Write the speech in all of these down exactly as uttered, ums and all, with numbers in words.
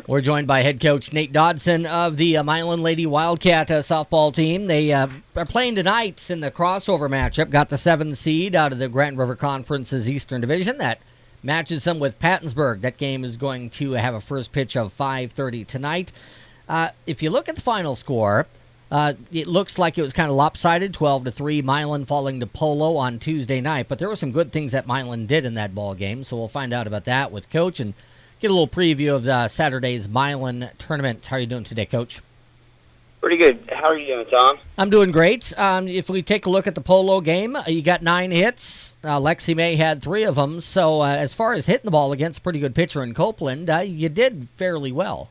We're joined by head coach Nate Dodson of the uh, Milan Lady Wildcat uh, softball team. They uh, are playing tonight in the crossover matchup. Got the seventh seed out of the Grand River Conference's Eastern Division. That matches them with Pattonsburg. That game is going to have a first pitch of five thirty tonight. Uh, if you look at the final score, uh, it looks like it was kind of lopsided, twelve to three, Milan falling to Polo on Tuesday night. But there were some good things that Milan did in that ball game, so we'll find out about that with Coach and get a little preview of the Saturday's Milan tournament. How are you doing today, Coach? Pretty good. How are you doing, Tom? I'm doing great. Um, if we take a look at the Polo game, you got nine hits. Uh, Lexi May had three of them. So uh, as far as hitting the ball against a pretty good pitcher in Copeland, uh, you did fairly well.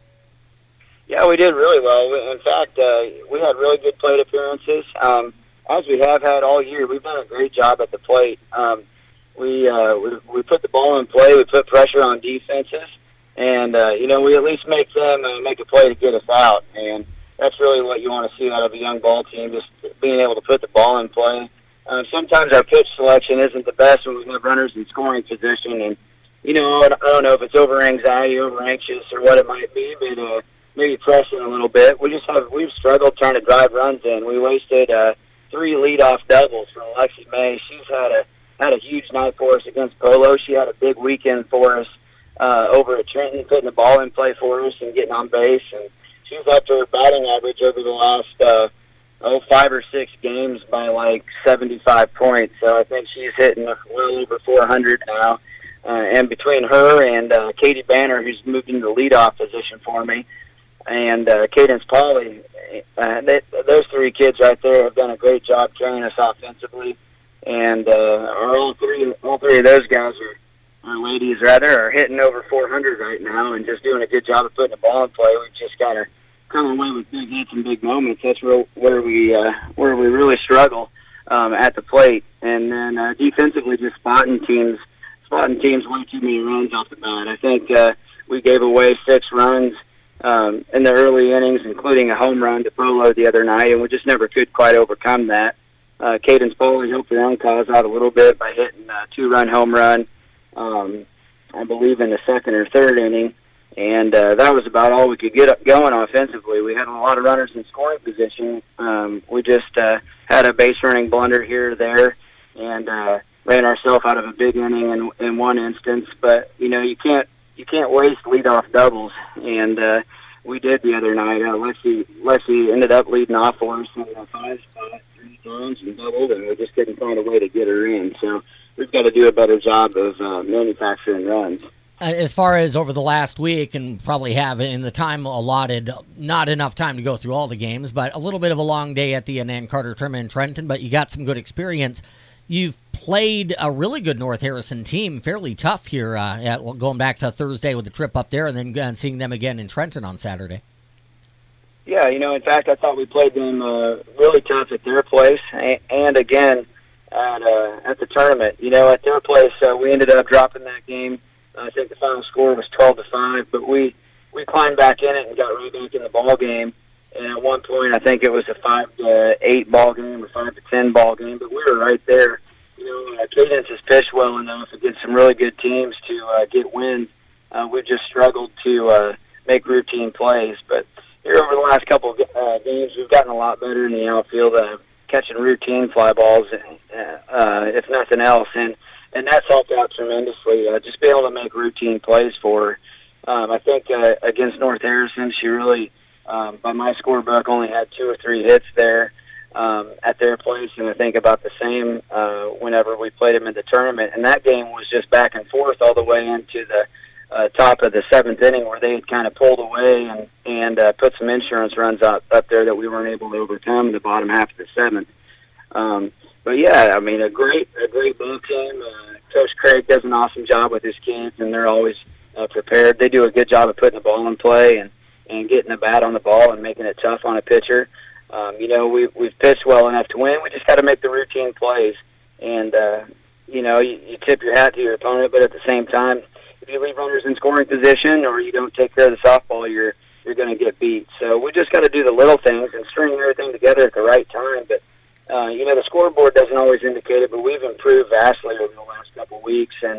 Yeah, we did really well. In fact, uh, we had really good plate appearances. Um, as we have had all year, we've done a great job at the plate. Um, we, uh, we we put the ball in play. We put pressure on defenses. And, uh, you know, we at least make them uh, make a play to get us out. And that's really what you want to see out of a young ball team, just being able to put the ball in play. Uh, sometimes our pitch selection isn't the best when we have runners in scoring position. And, you know, I don't know if it's over anxiety, over anxious, or what it might be, but uh, maybe pressing a little bit. We just have, we've struggled trying to drive runs in. We wasted uh, three leadoff doubles from Lexi May. She's had a, had a huge night for us against Polo. She had a big weekend for us. Uh, over at Trenton, putting the ball in play for us and getting on base. And she's up to her batting average over the last uh, oh, five or six games by like seventy-five points. So I think she's hitting well over four hundred now. Uh, and between her and uh, Katie Banner, who's moved into the leadoff position for me, and uh, Cadence Polly, uh, they, those three kids right there have done a great job carrying us offensively. And uh, all three, all three of those guys are. Our ladies, rather, are hitting over four hundred right now and just doing a good job of putting the ball in play. We've just got to come away with big hits and big moments. That's real, where we uh, where we really struggle um, at the plate. And then uh, defensively, just spotting teams, spotting teams way too many runs off the bat. I think uh, we gave away six runs um, in the early innings, including a home run to Polo the other night, and we just never could quite overcome that. Uh, Cadence Foley helped their own cause out a little bit by hitting a two-run home run. Um, I believe in the second or third inning, and uh, that was about all we could get up going offensively. We had a lot of runners in scoring position. Um, we just uh, had a base running blunder here or there, and uh, ran ourselves out of a big inning in, in one instance. But you know, you can't you can't waste leadoff doubles, and uh, we did the other night. Uh, Leslie Leslie ended up leading off for us in the five spot three times and doubled, and we just couldn't find a way to get her in. So we've got to do a better job of uh, manufacturing runs. As far as over the last week, and probably have in the time allotted, not enough time to go through all the games, but a little bit of a long day at the Nan Carter tournament in Trenton, but you got some good experience. You've played a really good North Harrison team, fairly tough here, uh, at, well, going back to Thursday with the trip up there and then uh, seeing them again in Trenton on Saturday. Yeah, you know, in fact, I thought we played them uh, really tough at their place, and, and again, at uh, at the tournament. You know, at their place, uh, we ended up dropping that game. Uh, I think the final score was twelve to five, but we we climbed back in it and got right back in the ball game. And at one point, I think it was a five to eight ball game or five to ten ball game, but we were right there. You know, uh, Cadence has pitched well enough against some really good teams to uh, get wins. Uh, we've just struggled to uh, make routine plays, but here over the last couple of uh, games, we've gotten a lot better in the outfield. Uh, catching routine fly balls, uh, uh, if nothing else, and and that's helped out tremendously. Uh, just be able to make routine plays for her. Um, I think uh, against North Harrison, she really, um, by my scorebook, only had two or three hits there um, at their place, and I think about the same uh, whenever we played them in the tournament. And that game was just back and forth all the way into the uh, top of the seventh inning, where they had kind of pulled away and and uh, put some insurance runs up up there that we weren't able to overcome in the bottom half of the seventh. Um, but yeah, I mean, a great a great ball team. Uh, Coach Craig does an awesome job with his kids, and they're always uh, prepared. They do a good job of putting the ball in play and and getting the bat on the ball and making it tough on a pitcher. Um, you know, we we've pitched well enough to win. We just got to make the routine plays, and uh, you know, you, you tip your hat to your opponent, but at the same time, if you leave runners in scoring position or you don't take care of the softball, you're you're going to get beat. So we just got to do the little things and string everything together at the right time. But uh, you know, the scoreboard doesn't always indicate it, but we've improved vastly over the last couple of weeks, and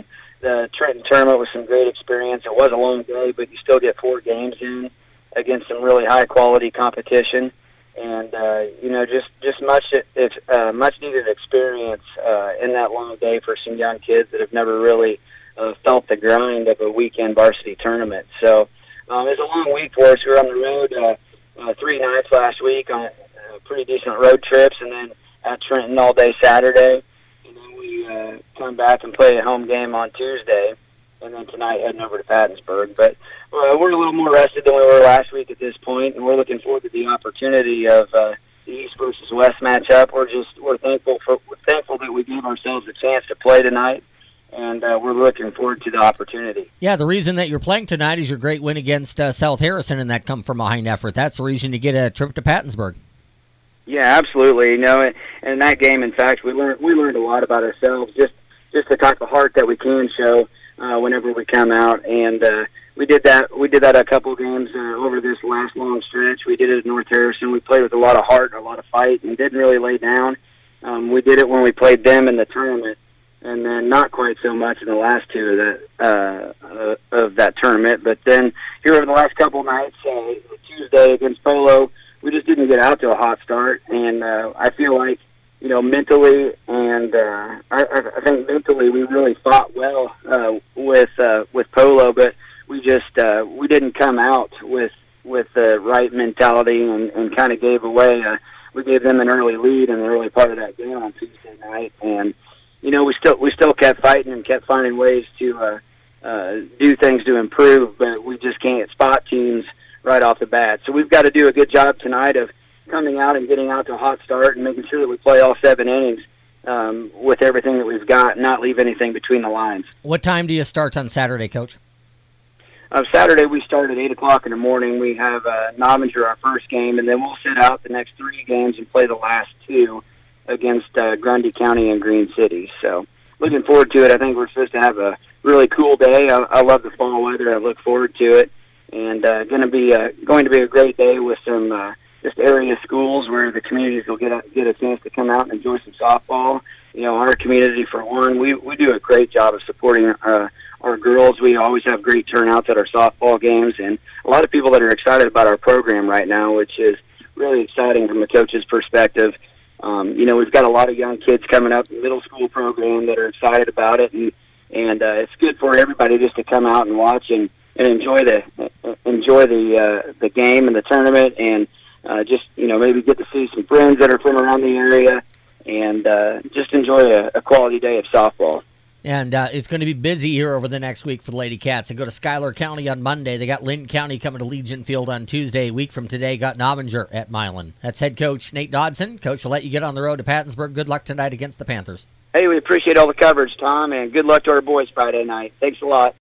the Trenton tournament with some great experience. It was a long day, but you still get four games in against some really high-quality competition. And, uh, you know, just, just much it's uh, much needed experience uh, in that long day for some young kids that have never really uh, felt the grind of a weekend varsity tournament. So um, it was a long week for us. We were on the road uh, uh, three nights last week on uh, pretty decent road trips, and then at Trenton all day Saturday. And then we uh, come back and play a home game on Tuesday, and then tonight heading over to Pattonsburg. But uh, we're a little more rested than we were last week at this point, and we're looking forward to the opportunity of uh, the East versus West matchup. We're just we're thankful for we're thankful that we gave ourselves a chance to play tonight, and uh, we're looking forward to the opportunity. Yeah, the reason that you're playing tonight is your great win against uh, South Harrison, and that come from behind effort. That's the reason you get a trip to Pattonsburg. Yeah, absolutely. You know, and in that game, in fact, we learned we learned a lot about ourselves. Just just the type of heart that we can show uh, whenever we come out, and uh, we did that. We did that a couple of games uh, over this last long stretch. We did it at North Harrison. We played with a lot of heart, and a lot of fight, and didn't really lay down. Um, we did it when we played them in the tournament, and then not quite so much in the last two of that uh, uh, of that tournament. But then here over the last couple of nights, uh, Tuesday against Polo, we just didn't get out to a hot start, and uh, I feel like, you know, mentally and uh, I, I think mentally we really fought well uh, with uh, with Polo, but we just uh, we didn't come out with with the right mentality, and, and kind of gave away. Uh, we gave them an early lead in the early part of that game on Tuesday night, and you know we still we still kept fighting and kept finding ways to uh, uh, do things to improve, but we just can't spot teams right off the bat. So we've got to do a good job tonight of coming out and getting out to a hot start and making sure that we play all seven innings um, with everything that we've got, and not leave anything between the lines. What time do you start on Saturday, Coach? Uh, Saturday we start at eight o'clock in the morning. We have uh, Novinger, our first game, and then we'll sit out the next three games and play the last two against uh, Grundy County and Green City. So looking forward to it. I think we're supposed to have a really cool day. I, I love the fall weather. I look forward to it. And uh, going to be uh, going to be a great day with some uh, just area schools where the communities will get a, get a chance to come out and enjoy some softball. You know, our community, for one, we we do a great job of supporting uh, our girls. We always have great turnouts at our softball games, and a lot of people that are excited about our program right now, which is really exciting from a coach's perspective. Um, you know, we've got a lot of young kids coming up in the middle school program that are excited about it, and and uh, it's good for everybody just to come out and watch and. and enjoy the enjoy the uh, the game and the tournament, and uh, just you know maybe get to see some friends that are from around the area, and uh, just enjoy a, a quality day of softball. And uh, it's going to be busy here over the next week for the Lady Cats. They go to Schuyler County on Monday. They got Linn County coming to Legion Field on Tuesday. A week from today, got Novinger at Milan. That's head coach Nate Dodson. Coach will let you get on the road to Pattonsburg. Good luck tonight against the Panthers. Hey, we appreciate all the coverage, Tom, and good luck to our boys Friday night. Thanks a lot.